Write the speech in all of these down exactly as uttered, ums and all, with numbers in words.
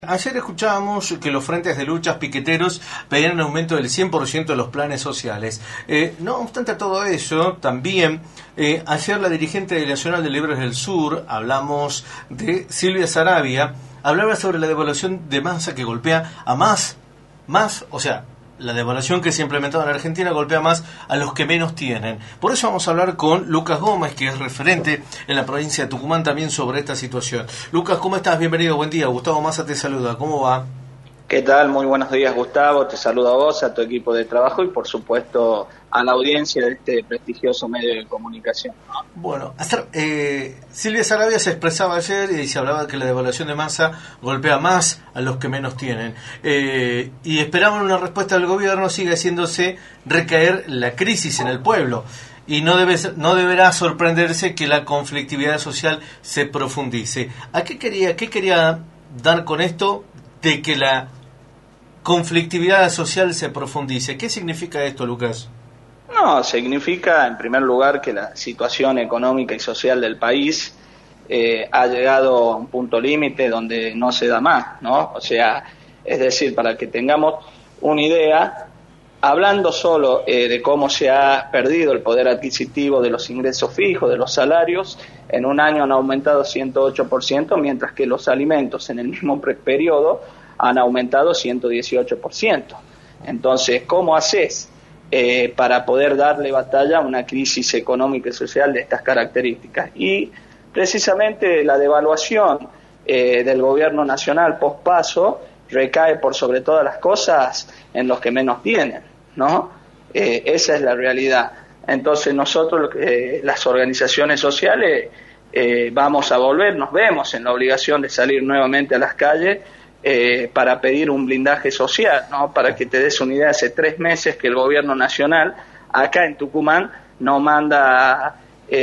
Ayer escuchábamos que los frentes de luchas piqueteros pedían un aumento del cien por ciento de los planes sociales. Eh, no obstante a todo eso, también eh, ayer la dirigente nacional de Libres del Sur, hablamos de Silvia Saravia, hablaba sobre la devaluación de masa que golpea a más, más, o sea, la devaluación que se ha implementado en Argentina golpea más a los que menos tienen. Por eso vamos a hablar con Lucas Gómez, que es referente en la provincia de Tucumán también sobre esta situación. Lucas, ¿cómo estás? Bienvenido, buen día. Gustavo Massa te saluda. ¿Cómo va? ¿Qué tal? Muy buenos días, Gustavo. Te saludo a vos, a tu equipo de trabajo y, por supuesto, a la audiencia de este prestigioso medio de comunicación, ¿no? Bueno, hacer, eh, Silvia Saravia se expresaba ayer y se hablaba que la devaluación de masa golpea más a los que menos tienen. Eh, y esperaban una respuesta del gobierno, sigue haciéndose recaer la crisis en el pueblo. Y no, debe, no deberá sorprenderse que la conflictividad social se profundice. ¿A qué quería, qué quería dar con esto de que la conflictividad social se profundice? ¿Qué significa esto, Lucas? No, significa en primer lugar que la situación económica y social del país eh, ha llegado a un punto límite donde no se da más, ¿no? O sea, es decir, para que tengamos una idea, hablando solo eh, de cómo se ha perdido el poder adquisitivo de los ingresos fijos, de los salarios, en un año han aumentado ciento ocho por ciento, mientras que los alimentos en el mismo periodo han aumentado ciento dieciocho por ciento. Entonces, ¿cómo haces eh, para poder darle batalla a una crisis económica y social de estas características? Y precisamente la devaluación eh, del gobierno nacional pospaso recae por sobre todas las cosas en los que menos tienen, ¿no? Eh, esa es la realidad. Entonces nosotros, eh, las organizaciones sociales, eh, vamos a volver, nos vemos en la obligación de salir nuevamente a las calles eh, para pedir un blindaje social, ¿no? Para que te des una idea, hace tres meses que el gobierno nacional acá en Tucumán no manda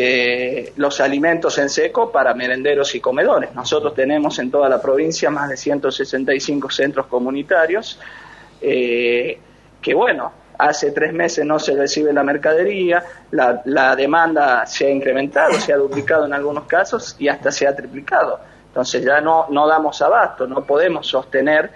eh, los alimentos en seco para merenderos y comedores. Nosotros tenemos en toda la provincia más de ciento sesenta y cinco centros comunitarios eh, que, bueno, hace tres meses no se recibe la mercadería, la, la demanda se ha incrementado, se ha duplicado en algunos casos y hasta se ha triplicado. Entonces ya no, no damos abasto, no podemos sostener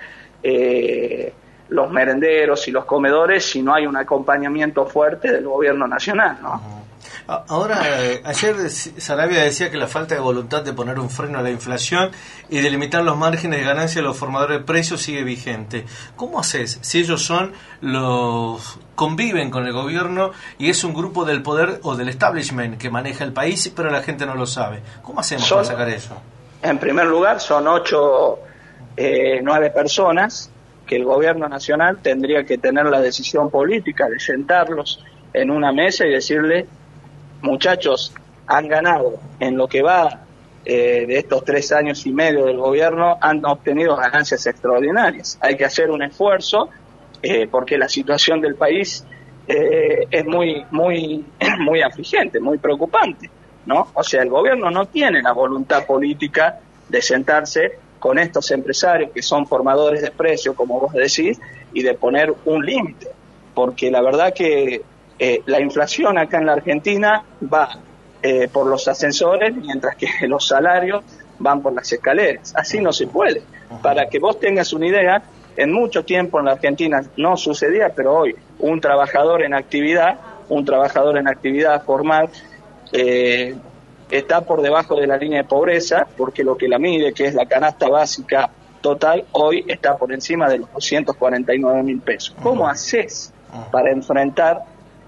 eh, los merenderos y los comedores si no hay un acompañamiento fuerte del gobierno nacional, ¿no? Ahora, ayer Saravia decía que la falta de voluntad de poner un freno a la inflación y de limitar los márgenes de ganancia de los formadores de precios sigue vigente. ¿Cómo haces si ellos son los conviven con el gobierno y es un grupo del poder o del establishment que maneja el país, pero la gente no lo sabe? ¿Cómo hacemos son, para sacar eso? En primer lugar, son ocho, eh, nueve personas que el gobierno nacional tendría que tener la decisión política de sentarlos en una mesa y decirle: muchachos, han ganado en lo que va eh, de estos tres años y medio del gobierno, han obtenido ganancias extraordinarias. Hay que hacer un esfuerzo eh, porque la situación del país eh, es muy, muy, muy afligente, muy preocupante, ¿no? O sea, el gobierno no tiene la voluntad política de sentarse con estos empresarios que son formadores de precios, como vos decís, y de poner un límite, porque la verdad que Eh, la inflación acá en la Argentina va eh, por los ascensores, mientras que los salarios van por las escaleras. Así no se puede. Para que vos tengas una idea, en mucho tiempo en la Argentina no sucedía, pero hoy un trabajador en actividad, un trabajador en actividad formal, eh, está por debajo de la línea de pobreza, porque lo que la mide, que es la canasta básica total, hoy está por encima de los doscientos cuarenta y nueve mil pesos. ¿Cómo haces para enfrentar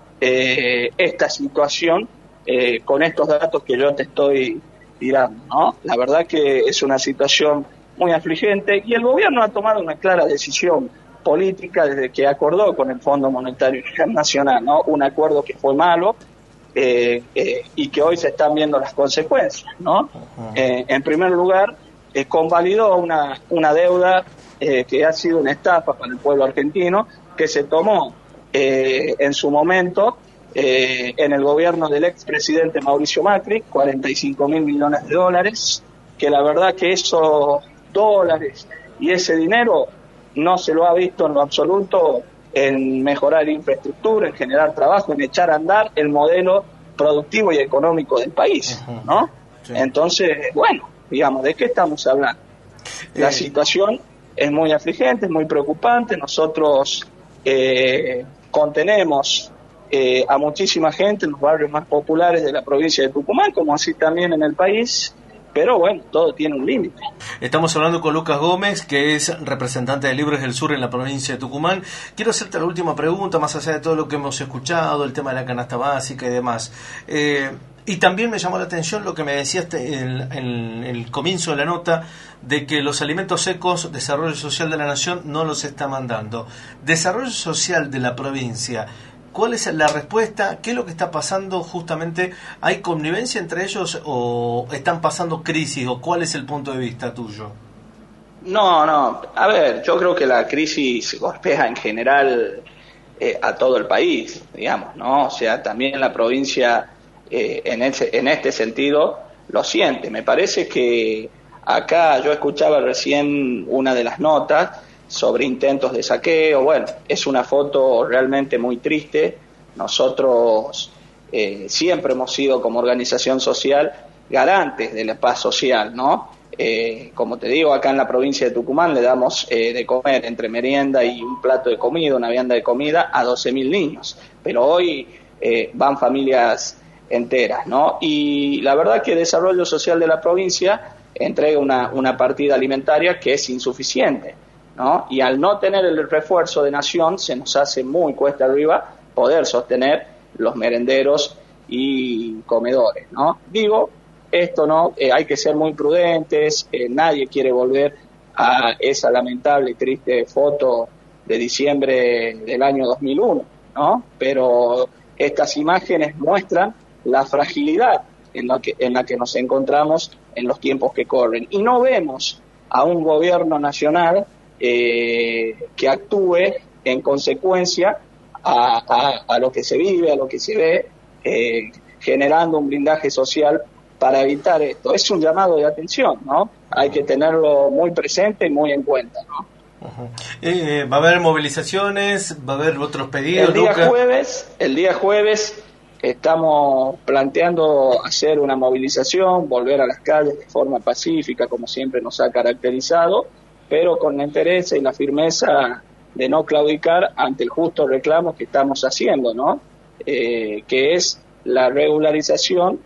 Eh, esta situación eh, con estos datos que yo te estoy tirando, ¿no? La verdad que es una situación muy afligente y el gobierno ha tomado una clara decisión política desde que acordó con el Fondo Monetario Internacional, ¿no? Un acuerdo que fue malo eh, eh, y que hoy se están viendo las consecuencias, ¿no? Eh, en primer lugar, eh, convalidó una, una deuda eh, que ha sido una estafa para el pueblo argentino, que se tomó Eh, en su momento eh, en el gobierno del expresidente Mauricio Macri, cuarenta y cinco mil millones de dólares, que la verdad que esos dólares y ese dinero no se lo ha visto en lo absoluto en mejorar infraestructura, en generar trabajo, en echar a andar el modelo productivo y económico del país, ¿no? Sí. Entonces, bueno, digamos, ¿de qué estamos hablando? La eh. situación es muy afligente, es muy preocupante. Nosotros eh, contenemos eh, a muchísima gente en los barrios más populares de la provincia de Tucumán, como así también en el país, pero bueno, todo tiene un límite. Estamos hablando con Lucas Gómez, que es representante de Libres del Sur en la provincia de Tucumán. Quiero hacerte la última pregunta, más allá de todo lo que hemos escuchado, el tema de la canasta básica y demás. Eh, y también me llamó la atención lo que me decías en, en el comienzo de la nota, de que los alimentos secos, Desarrollo Social de la Nación no los está mandando. Desarrollo Social de la provincia, ¿cuál es la respuesta? ¿Qué es lo que está pasando justamente? ¿Hay connivencia entre ellos o están pasando crisis? ¿O cuál es el punto de vista tuyo? No, no. A ver, yo creo que la crisis golpea en general eh, a todo el país, digamos, ¿no? O sea, también la provincia eh, en, ese, en este sentido lo siente. Me parece que acá yo escuchaba recién una de las notas sobre intentos de saqueo. Bueno, es una foto realmente muy triste. Nosotros eh, siempre hemos sido, como organización social, garantes de la paz social, ¿no? Eh, como te digo, acá en la provincia de Tucumán le damos eh, de comer entre merienda y un plato de comida, una vianda de comida, a doce mil niños. Pero hoy eh, van familias enteras, ¿no? Y la verdad que el Desarrollo Social de la provincia entrega una, una partida alimentaria que es insuficiente, ¿no? Y al no tener el refuerzo de Nación, se nos hace muy cuesta arriba poder sostener los merenderos y comedores, ¿no? Digo, esto no, eh, hay que ser muy prudentes, eh, nadie quiere volver a esa lamentable y triste foto de diciembre del año dos mil uno, ¿no? Pero estas imágenes muestran la fragilidad en la que, en la que nos encontramos en los tiempos que corren. Y no vemos a un gobierno nacional eh, que actúe en consecuencia a, a, a lo que se vive, a lo que se ve, eh, generando un blindaje social para evitar esto. Es un llamado de atención, ¿no? Hay que tenerlo muy presente y muy en cuenta, ¿no? Uh-huh. Eh, ¿Va a haber movilizaciones? ¿Va a haber otros pedidos? El día Luca? jueves, el día jueves estamos planteando hacer una movilización, volver a las calles de forma pacífica, como siempre nos ha caracterizado, pero con la entereza y la firmeza de no claudicar ante el justo reclamo que estamos haciendo, ¿no? Eh, que es la regularización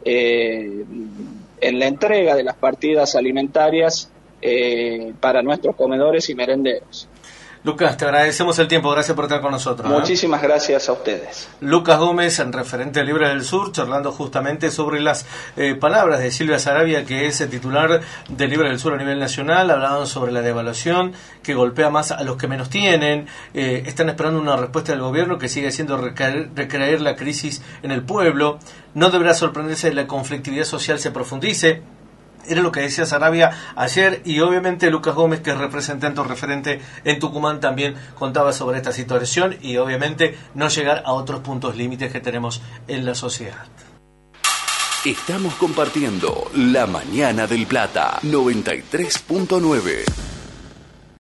eh, en la entrega de las partidas alimentarias eh, para nuestros comedores y merenderos. Lucas, te agradecemos el tiempo, gracias por estar con nosotros. Muchísimas ¿eh? gracias a ustedes. Lucas Gómez, en referente de Libres del Sur, charlando justamente sobre las eh, palabras de Silvia Saravia, que es el titular de Libres del Sur a nivel nacional. Hablaban sobre la devaluación que golpea más a los que menos tienen. Eh, están esperando una respuesta del gobierno que sigue haciendo recaer, recrear la crisis en el pueblo. No deberá sorprenderse que la conflictividad social se profundice. Era lo que decía Saravia ayer, y obviamente Lucas Gómez, que es representante o referente en Tucumán, también contaba sobre esta situación y obviamente no llegar a otros puntos límites que tenemos en la sociedad. Estamos compartiendo La Mañana del Plata noventa y tres punto nueve.